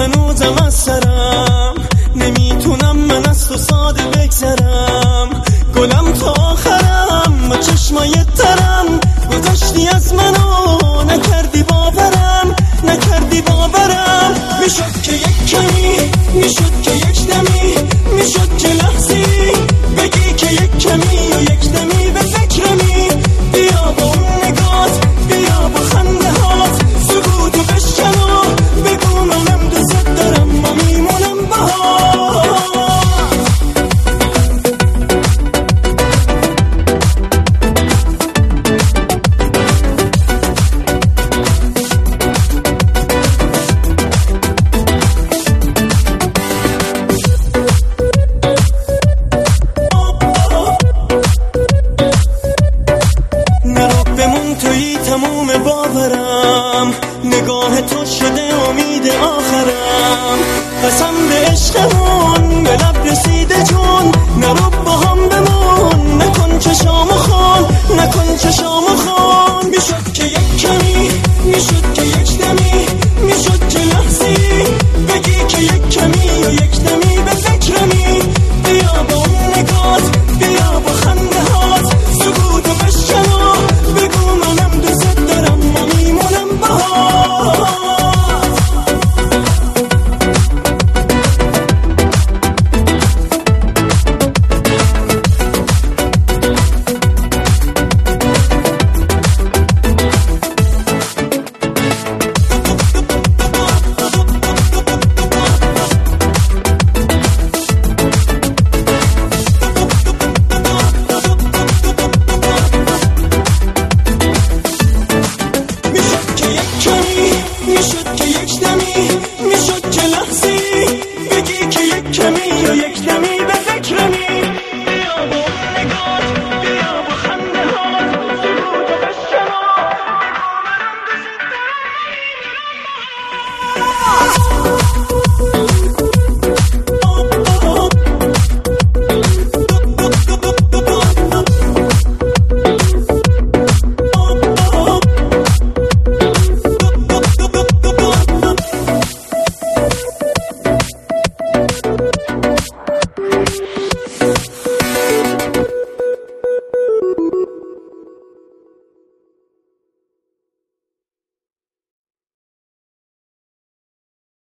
هنوزم از سرم، نمیتونم من از تو ساده بگذرم. گلم تا آخرم با چشمای ترم، گذشتی از منو نکردی باورم، نکردی باورم. میشد که یک کمی، میشد که یک دمی، میشد که لحظی بگی که یک کمی و یک دمی به فکرمی. بیا با اون نگات، بیا با خنده هات، سکوتو بشکن و بگو منم دوست دارم و میمونم باهات. تویی تموم باورم، نگاه تو شده امید آخرم. قسم به عشقمون به لب رسیده جون، نرو با هم بمون، نکن چشامو خون، نکن چشامو خون. میشد که یک کمی، میشد که یک دمی، میشد که لحظی بگی که یک کمی و یک دمی به فکرمی. بیا با اون نگات، بیا با خنده هات، سکوتو بشکن و بگو منم دوست دارم و میمونم باهات. میشد که یک دمی،